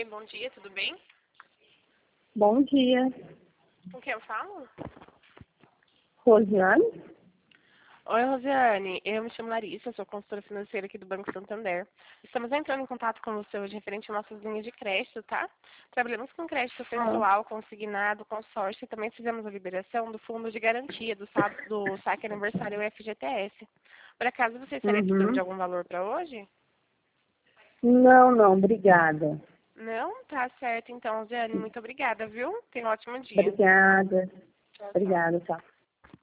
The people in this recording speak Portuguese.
Oi, bom dia, tudo bem? Bom dia, Com quem eu falo? Rosiane. Oi, Rosiane, eu me chamo Larissa, sou consultora financeira aqui do Banco Santander. Estamos entrando em contato com você hoje referente às nossas linhas de crédito, tá? Trabalhamos com crédito pessoal, consignado, consórcio e também fizemos a liberação do fundo de garantia do saque aniversário FGTS. Por acaso você estaria precisando de algum valor para hoje? Não, obrigada. Não? Tá certo então, Rosiane, muito obrigada, viu? Tenha um ótimo dia. Obrigada. Tchau, tchau. Obrigada, tchau.